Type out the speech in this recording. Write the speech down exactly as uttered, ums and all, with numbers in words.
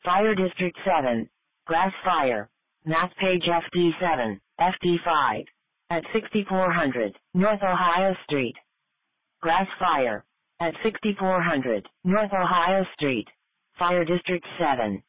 Fire District seven. Grass Fire. Map page F D seven, F D five. At sixty-four hundred, North Ohio Street. Grass Fire. At sixty-four hundred, North Ohio Street. Fire District seven.